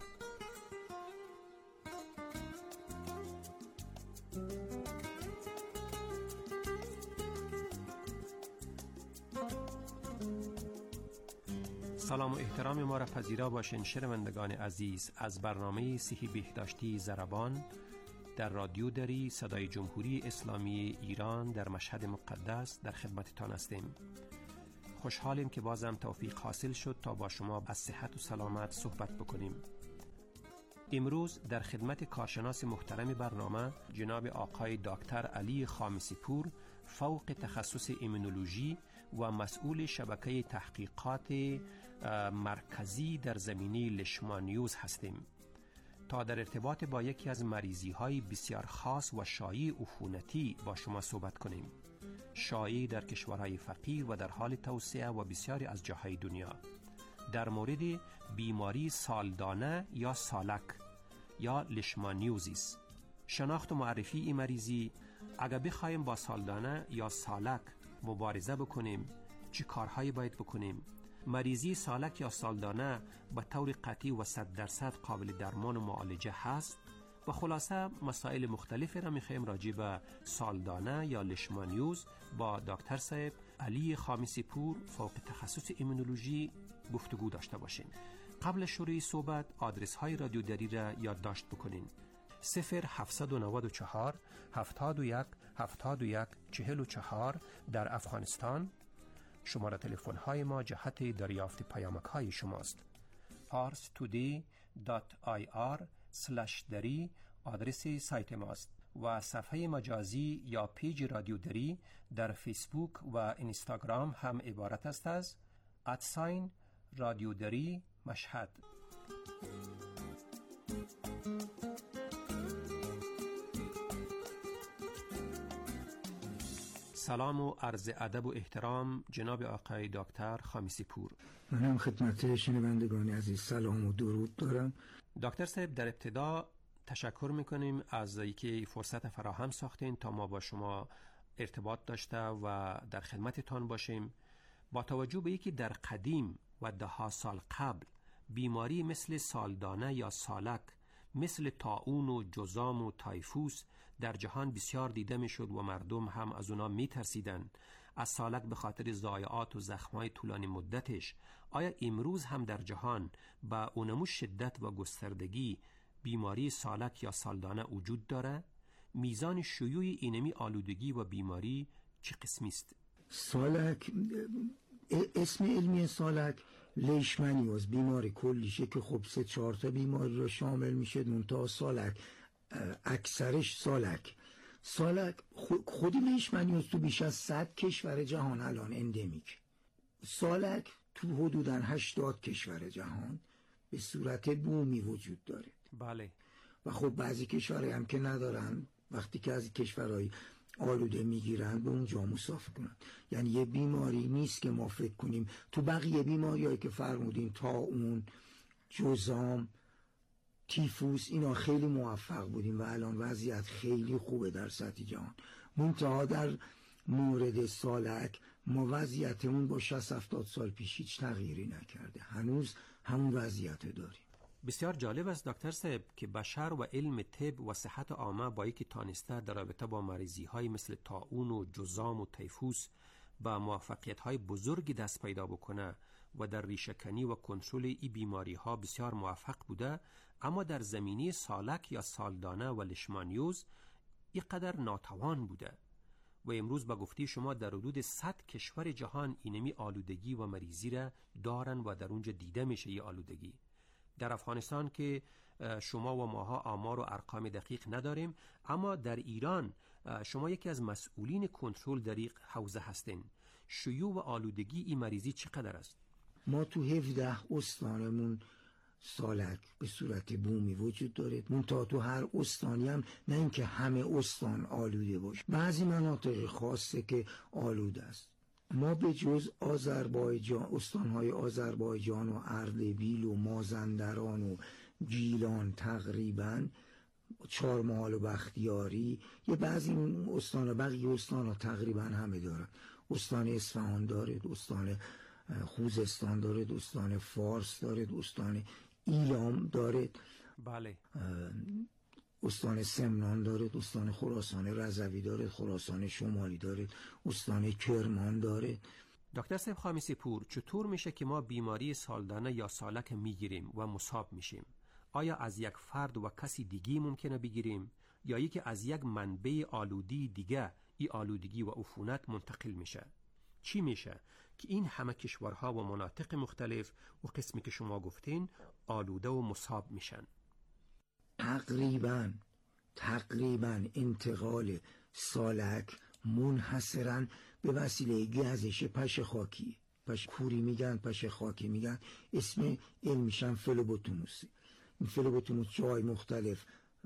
سلام و احترام ما را پذیرا باشین شنوندگان عزیز. از برنامه صحی بهداشتی ضربان در رادیو دری، صدای جمهوری اسلامی ایران در مشهد مقدس در خدمتتان هستیم. خوشحالیم که بازم توفیق حاصل شد تا با شما از صحت و سلامت صحبت بکنیم. امروز در خدمت کارشناس محترم برنامه جناب آقای دکتر علی خامسی پور، فوق تخصص ایمونولوژی و مسئول شبکه تحقیقات مرکزی در زمینه لیشمانیوز هستیم تا در ارتباط با یکی از مریضی های بسیار خاص و شایع عفونتی با شما صحبت کنیم. شایع در کشورهای فقیر و در حال توسعه و بسیاری از جاهای دنیا، در مورد بیماری سالدانه یا سالک یا لیشمانیوزیس. شناخت و معرفی این مریضی، اگر بخوایم با سالدانه یا سالک مبارزه بکنیم چه کارهایی باید بکنیم؟ مریضی سالک یا سالدانه به طور قطعی و 100% قابل درمان و معالجه هست. و خلاصه مسائل مختلفی را میخوایم راجع به سالدانه یا لیشمانیوز با دکتر صاحب علی خامسی پور، فوق تخصص ایمونولوژی، گفتگو داشته باشیم. قبل شروع صحبت آدرس های رادیو دری را یادداشت بکنین. 0794 71 71 44 در افغانستان. شماره تلفن های ما جهت دریافت پیامک های شماست. parstoday.ir/dari آدرس سایت ماست و صفحه مجازی یا پیج رادیو دری در فیسبوک و اینستاگرام هم عبارت است از رادیو دری مشهد. سلام و عرض ادب و احترام جناب آقای دکتر خامسی پور. منم خدمت شنوندگان عزیز سلام و درود دارم. دکتر صاحب، در ابتدا تشکر میکنیم از اینکه فرصت فراهم ساختین تا ما با شما ارتباط داشته و در خدمتتان باشیم. با توجه به اینکه در قدیم و 10 سال قبل بیماری مثل سالدانه یا سالک، مثل طاعون و جذام و تایفوس در جهان بسیار دیده میشد و مردم هم از اونا میترسیدن، از سالک به خاطر ضایعات و زخم‌های طولانی مدتش. آیا امروز هم در جهان با اونمو شدت و گستردگی بیماری سالک یا سالدانه وجود داره؟ میزان شیوع اینمی آلودگی و بیماری چه قسمی است؟ سالک، اسم علمی سالک لیشمانیوز، بیماری کلیشه که خب 3-4 تا بیماری رو شامل میشه. منتها سالک اکثرش سالک خود لیشمانیوز تو بیش از 100 کشور جهان الان اندمیک. سالک تو حدوداً 80 کشور جهان به صورت بومی وجود داره. بله. و خب بعضی کشورهای هم که ندارن، وقتی که از کشورهای آلوده میگیرن به اونجا مسافر کنن. یعنی یه بیماری نیست که ما فکر کنیم تو بقیه بیماریایی که فرمودین، طاعون، جذام، تیفوس، اینا خیلی موفق بودیم و الان وضعیت خیلی خوبه در سطح جهان. منتها در مورد سالک ما وضعیتمون با 60-70 سال پیش هیچ تغییری نکرده، هنوز همون وضعیت داریم. بسیار جالب است دکتر صاحب که بشر و علم طب و صحت عامه با یکی تانسته در رابطه با مریضی های مثل طاعون و جذام و تیفوس با موفقیت های بزرگی دست پیدا بکنه و در ریشه‌کنی و کنترل این بیماری ها بسیار موفق بوده، اما در زمینه سالک یا سالدانه و لیشمانیوز اینقدر ناتوان بوده و امروز با گفته شما در حدود 100 کشور جهان اینمی آلودگی و مریضی را دارن و در اونجا دیده میشه این آلودگی. در افغانستان که شما و ماها آمار و ارقام دقیق نداریم، اما در ایران شما یکی از مسئولین کنترل در این حوزه هستین. شیوع و آلودگی این مریضی چقدر است؟ ما تو 17 استانمون سالک به صورت بومی وجود داره. منتها تو هر استانی هم نه اینکه همه استان آلوده باشه، بعضی مناطق خاصه که آلوده است. ما به جز آذربایجان، استانهای آذربایجان و اردبیل و مازندران و گیلان، تقریبا چهارمحال و بختیاری، یه بعضی استان، بقیه استانها تقریبا همه دارن. استان اصفهان داره، استان خوزستان داره، استان فارس داره، استان ایلام داره، بله، استان سمنان داره، استان خراسان رضوی داره، خراسان شمالی داره، استان کرمان داره. دکتر صاحب خامیسی پور، چطور میشه که ما بیماری سالدانه یا سالک میگیریم و مصاب میشیم؟ آیا از یک فرد و کسی دیگی ممکنه بگیریم یا یکی از یک منبع آلودی دیگه ای آلودگی و عفونت منتقل میشه؟ چی میشه که این همه کشورها و مناطق مختلف و قسمی که شما گفتین آلوده و مصاب میشن؟ تقریبا انتقال سالک منحصرا به وسیله گزش پش خاکی، پش کوری میگن، پش خاکی میگن، اسم علمیش هم فلوبوتونوسه. این فلوبوتونوس جای مختلف،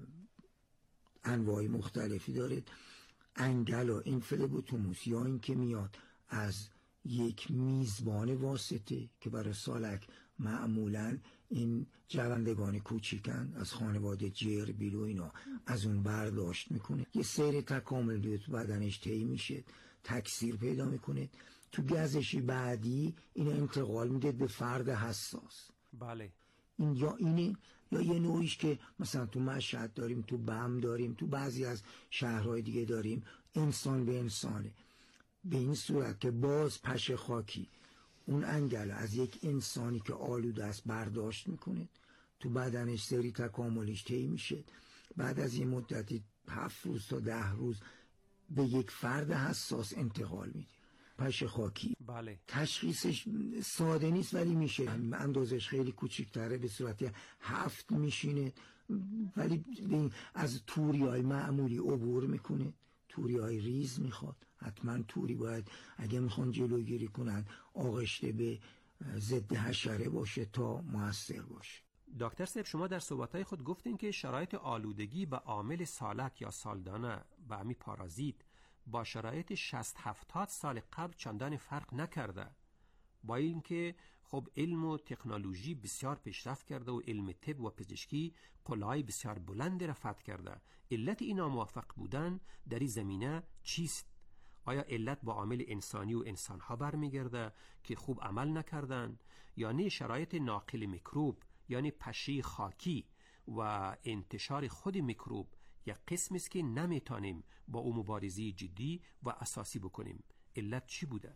انواع مختلفی داره. انگلا این فلوبوتونوس یا این که میاد از یک میزبان واسطه که برای سالک معمولاً این جوندگان کوچیکن از خانواده جربیل و اینا، از اون برداشت میکنه، یه سیر تکامل تو بدنش طی میشه، تکثیر پیدا میکنه، تو گزشی بعدی اینو انتقال میده به فرد حساس. بله، این یا اینه یا یه نوعیش که مثلا تو مشهد داریم، تو بم داریم، تو بعضی از شهرهای دیگه داریم، انسان به انسانه، به این صورت که باز پش خاکی اون انگل از یک انسانی که آلوده است برداشت میکنه، تو بدنش سری تکاملیش طی میشه، بعد از یه مدتی 7 روز تا 10 روز به یک فرد حساس انتقال میده. پش خاکی، بله، تشخیصش ساده نیست ولی میشه، اندازش خیلی کوچیک‌تره، به صورت 7 میشینه، ولی از توری‌های معمولی عبور میکنه. توری‌های ریز میخواد، حتما توری باید اگه میخوان جلوگیری کنن آغشته به ضد حشره باشه تا موثر باشه. دکتر صاحب شما در صحبت‌های خود گفتین که شرایط آلودگی به عامل سالک یا سالدانه به امی پارازیت با شرایط 60-70 سال قبل چندان فرق نکرده، با اینکه خب علم و تکنولوژی بسیار پیشرفت کرده و علم طب و پزشکی قله‌های بسیار بلند رفع کرده. علت اینا موفق بودن در این زمینه چیست؟ آیا علت با عامل انسانی و انسانها برمیگرده که خوب عمل نکردن، یا نه شرایط ناقل میکروب یعنی پشه خاکی و انتشار خود میکروب یک قسمی است که نمیتونیم با او مبارزه جدی و اساسی بکنیم؟ علت چی بوده؟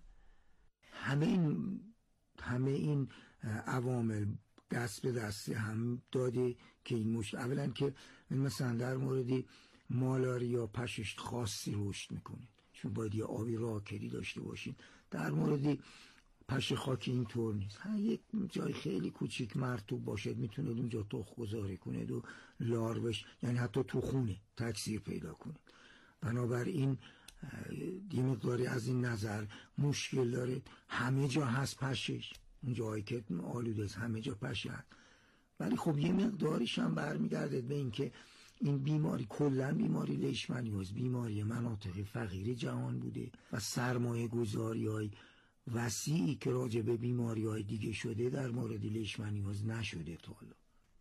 همه این عوامل دست به دست هم داده که این اولا که مثلا در مورد مالاریا پشش خاصی رشد میکنه، چون باید یه آبی راکدی داشته باشین. در مورد پش خاکی اینطور نیست، یک جای خیلی کوچیک مرطوب باشه میتونه اونجا تخم گذاری کنه و لاروش، یعنی حتی تو خونه تکثیر پیدا کنه. بنابراین یه مقداری از این نظر مشکل داره. همه جا هست پشش، اون جایی که آلوده است همه جا پشه هست، ولی خب یه مقداریش هم برمیگرده به این که این بیماری کلا بیماری لیشمانیوز بیماری مناطق فقیر جهان بوده و سرمایه گذاری های وسیعی که راجع به بیماری های دیگه شده در مورد لیشمانیوز نشده تا حالا.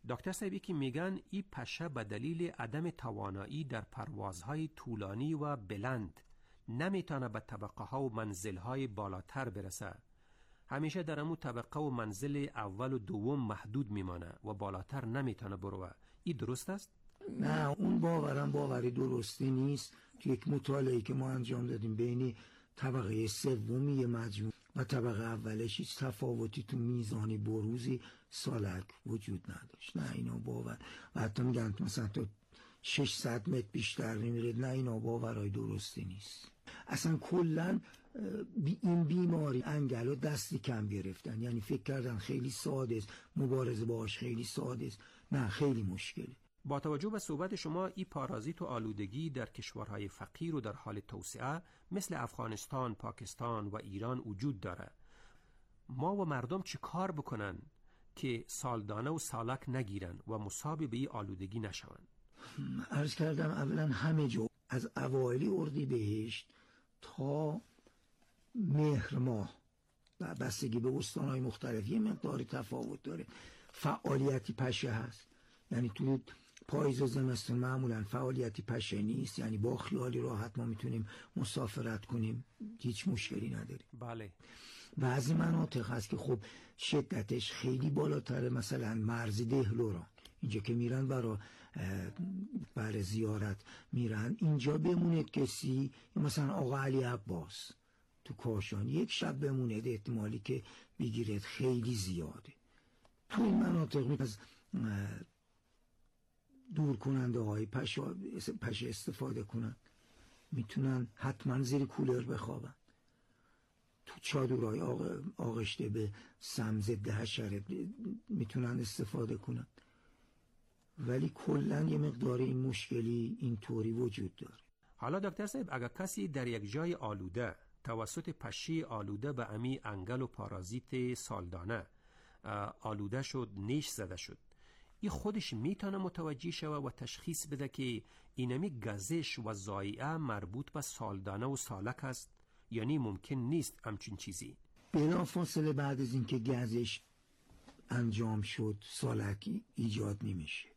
دکتر صاحبی که میگن این پشه به دلیل عدم توانایی در پروازهای طولانی و بلند نمیتونه به طبقه ها و منزل های بالاتر برسه، همیشه در امو طبقه و منزل اول و دوم محدود میمانه و بالاتر نمیتونه بروه. این درست است؟ نه، اون باوری درستی نیست. تو یک مطالعه‌ای که ما انجام دادیم بین طبقه سومی مجموع و طبقه اولش هیچ تفاوتی تو میزان بروزی سالک وجود نداشت. نه اینا باور، و حتی میگن مثلا تو 600 متر بیشتر نمیرید. نه اینا باورای درستی نیست. اصلا کلن این بیماری انگل دستی کم گرفتن، یعنی فکر کردن خیلی ساده است، مبارزه باش خیلی ساده است. نه، خیلی مشکله. با توجه به صحبت شما، این پارازیت و آلودگی در کشورهای فقیر و در حال توسعه مثل افغانستان، پاکستان و ایران وجود داره. ما و مردم چی کار بکنن که سالدانه و سالک نگیرن و مصاب به این آلودگی نشون؟ عرض کردم اولا همه جا از اوایل اردیبهشت تا مهر ماه و بستگی به استانهای مختلف یه مقداری تفاوت داره. فعالیتی پشه هست، یعنی تو پاییز و زمستون معمولا فعالیتی پشه نیست، یعنی با خیالی راحت ما میتونیم مسافرت کنیم، هیچ مشکلی نداریم. بله. بعضی مناطق هست که خب شدتش خیلی بالاتره، مثلا مرز دهلوران، اینجا که میرن برای زیارت میرن، اینجا بموند کسی، مثلا آقا علی عباس تو کاشان یک شب بموند، احتمالی که بگیرد خیلی زیاده. تو این مناطق از دور کننده های پشه استفاده کنن، میتونن حتما زیر کولر بخوابن، تو چادرهای آغشته به سم ضد حشره میتونن استفاده کنن. ولی کلن یه مقدار این مشکلی اینطوری وجود داره. حالا دکتر صاحب، اگر کسی در یک جای آلوده توسط پشه آلوده به امی انگل و پارازیت سالدانه آلوده شد، نیش زده شد، این خودش میتونه متوجه شود و تشخیص بده که اینمی گزش و ضایعه مربوط به سالدانه و سالک است؟ یعنی ممکن نیست همچین چیزی؟ بلافاصله بعد از اینکه گزش انجام شد سالکی ایجاد نمیشه.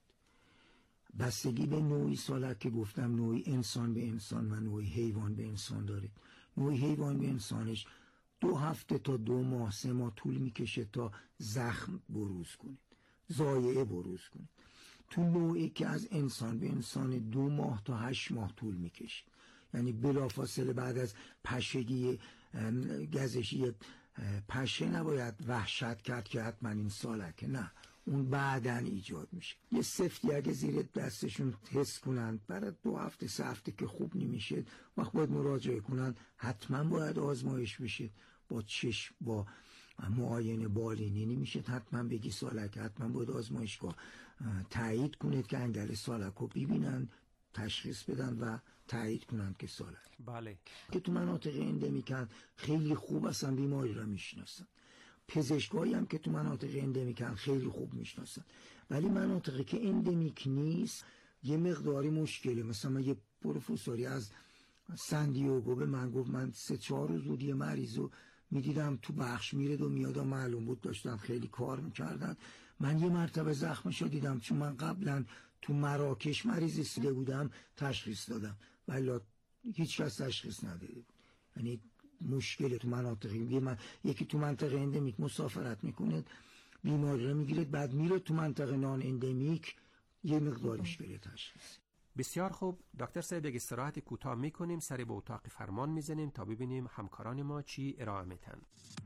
بستگی به نوعی سالک که گفتم، نوعی انسان به انسان و نوعی حیوان به انسان داره. نوعی حیوان به انسانش 2 هفته تا 2 ماه 3 ماه طول میکشه تا زخم بروز کنه، ضایعه بروز کنه. تو نوعی که از انسان به انسان 2 ماه تا 8 ماه طول میکشه، یعنی بلافاصله بعد از پشگی گزشی پشه نباید وحشت کرد که حتما این سالکه، نه، اون بعدن ایجاد میشه. یه سفتی اگه زیر دستشون حس کنن برای 2 هفته 3 هفته که خوب نمیشه، وقت باید مراجعه کنن، حتما باید آزمایش بشه با چشم، با معاینه بالینی نمیشه حتما بگی سالک، حتما باید آزمایشگاه تایید کنید که انگل سالک رو ببینن، تشخیص بدن و تایید کنن که سالک. بله. که تو مناطق اندمیکن خیلی خوب اصلا بیماری را میشناسن، پزشکایی هم که تو مناطق اندمیکن خیلی خوب میشناسن، ولی مناطقی که اندمیک نیست یه مقداری مشکله. مثلا من یه پروفسوری از سندیاگو به من گفت من 3-4 روز بود یه مریضو میدیدم تو بخش میرد و میاد و معلوم بود داشتن خیلی کار میکردن. من یه مرتبه زخمشو دیدم، چون من قبلا تو مراکش مریض رسیده بودم تشخیص دادم، ولی هیچ کس تشخیص نداده بود. یعنی مشکل تو مناطقی یکی تو منطقه اندمیک مسافرت میکنه بیماری رو میگیره، بعد میره تو منطقه نان اندمیک یه مقدار مشکل تشخیص. بسیار خوب دکتر صاحب، یک استراحت کوتاه میکنیم، سری به اتاق فرمان میزنیم تا ببینیم همکاران ما چی ارائه میتن.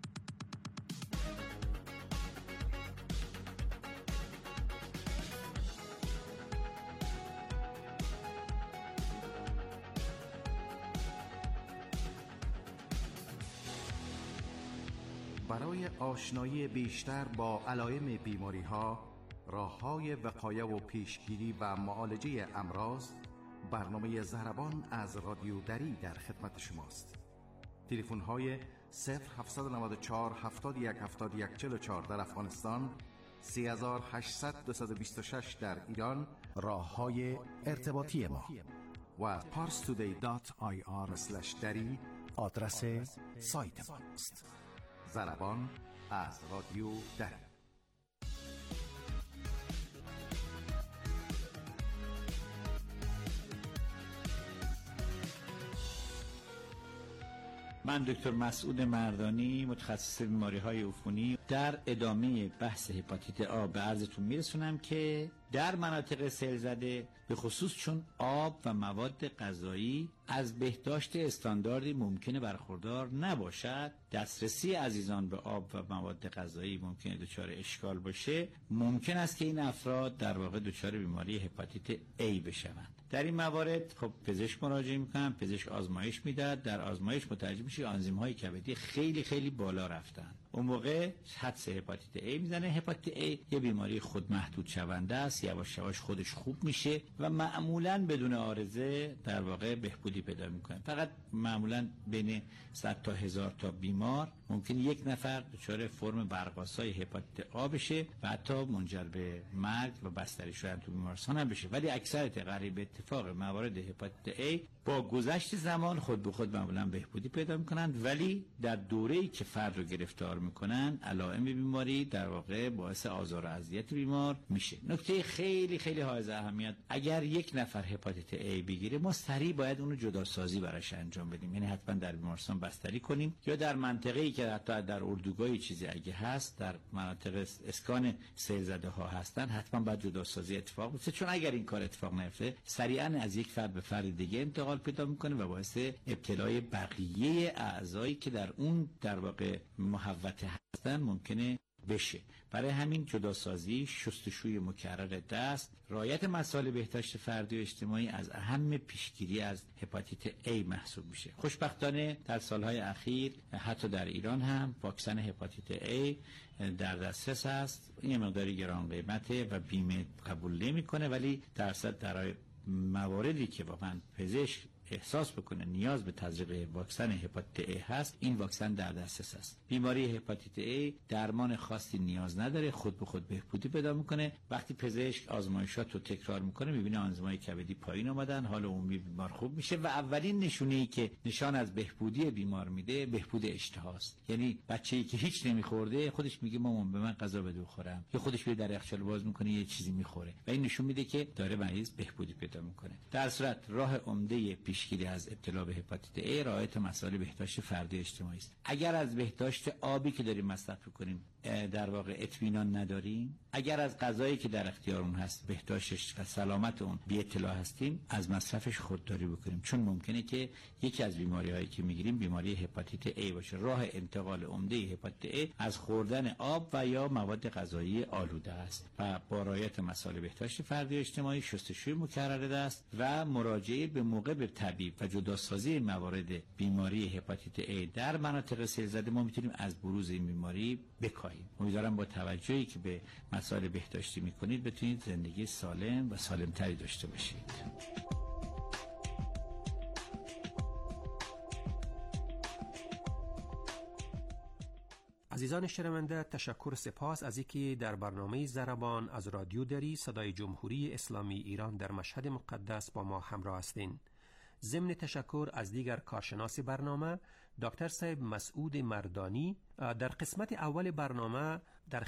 برای آشنایی بیشتر با علائم بیماری‌ها، راه‌های وقایه و پیشگیری و معالجه امراض، برنامه ضربان از رادیو دری در خدمت شماست. تلفن‌های 0794 71 71 44 در افغانستان، 3800 226 در ایران راه‌های ارتباطی ما و parstoday.ir/dari آدرس سایت ما است. ضربان از رادیو دری. من دکتر مسعود مردانی، متخصص بیماری‌های عفونی، در ادامه بحث هپاتیت آ به عرضتون میرسونم که در مناطق سیل زده به خصوص چون آب و مواد غذایی از بهداشت استانداردی ممکنه برخوردار نباشد، دسترسی عزیزان به آب و مواد غذایی ممکنه دچار اشکال باشه، ممکن است که این افراد در واقع دچار بیماری هپاتیت A بشوند. در این موارد خب پزشک مراجعه میکنن، پزشک آزمایش میده، در آزمایش متوجه میشه آنزیم های کبدی خیلی خیلی بالا رفتن. اون موقع حدس هپاتیت A میزنه. هپاتیت A یه بیماری خودمحدود شونده است، یواش یواش خودش خوب میشه و معمولاً بدون عارضه در واقع بهبودی پیدا میکنه. فقط معمولاً بین 100 تا 1000 تا بیمار ممکن یک نفر دچار فرم برق‌آسای هپاتیت آ بشه و حتی منجر به مرگ و بستری شدن تو بیمارستان هم بشه. ولی اکثریت غریب اتفاق موارد هپاتیت A با گذشت زمان خود به خود معمولاً بهبودی پیدا میکنند، ولی در دوره‌ای که فرد رو گرفتار میکنن علائم بیماری در واقع باعث آزار و اذیت بیمار میشه. نکته خیلی خیلی حائز اهمیت، اگر یک نفر هپاتیت A بگیره ما سریع باید اونو جداسازی براش انجام بدیم، یعنی حتما در بیمارستان بستری کنیم یا در منطقه‌ای که حتی در اردوگاهی چیزی اگه هست در مناطق اسکان سیل زده ها هستن حتما باید جداسازی اتفاق بیفته، چون اگر این کار اتفاق نیفته سریعا از یک فرد به فرد دیگه انتقال پیدا میکنه و باعث ابتلای بقیه اعضایی که در اون در واقع محوطه هستن ممکنه بشه. برای همین جداسازی، شستشوی مکرر دست، رعایت مسائل بهداشت فردی و اجتماعی از اهم پیشگیری از هپاتیت A محسوب میشه. خوشبختانه در سالهای اخیر حتی در ایران هم واکسن هپاتیت A در دسترس است. این مقداری گران قیمته و بیمه قبول نمیکنه، ولی درصد در مواردی که واقعا پزشک احساس بکنه نیاز به تزریق واکسن هپاتیت A هست، این واکسن در دسترس است. بیماری هپاتیت A درمان خاصی نیاز نداره، خود به خود بهبودی پیدا میکنه. وقتی پزشک آزمایشات رو تکرار میکنه میبینه آنزیم‌های کبدی پایین اومدن، حال عمومی بیمار خوب میشه و اولین نشونه‌ای که نشان از بهبودی بیمار میده بهبود اشتهاست. یعنی بچه‌ای که هیچ نمیخورده خودش میگه مامان به من غذا بده بخورم، یا خودش میره در یخچال باز میکنه یه چیزی میخوره و این نشون میده که داره مریض بهبودی پیدا میکنه. در صورت راه عمده پیشگیری از ابتلا به هپاتیت A رعایت مسائل بهداشت فردی اجتماعی است. اگر از بهداشت آبی که داریم مصرف می‌کنیم در واقع اطمینان نداریم، اگر از غذایی که در اختیارمون هست بهداشتش و سلامت اون بی اطلاع هستیم، از مصرفش خودداری بکنیم، چون ممکنه که یکی از بیماری‌هایی که می‌گیریم بیماری هپاتیت A باشه. راه انتقال عمده هپاتیت A از خوردن آب و یا مواد غذایی آلوده است و با رعایت مسائل بهداشت فردی و اجتماعی، شستشوی مکرر دست و مراجعه به موقع به طبیب و جداسازی موارد بیماری هپاتیت A در مناطق سیل زده ما میتونیم از بروز این بیماری بکاهیم. امیدوارم با توجهی که به مسائل بهداشتی میکنید بتونید زندگی سالم و سالمتری داشته باشید. عزیزان شنونده، تشکر سپاس از اینکه در برنامه ضربان از رادیو دری صدای جمهوری اسلامی ایران در مشهد مقدس با ما همراه هستین. ضمن تشکر از دیگر کارشناس برنامه دکتر صاحب مسعود مردانی. در قسمت اول برنامه در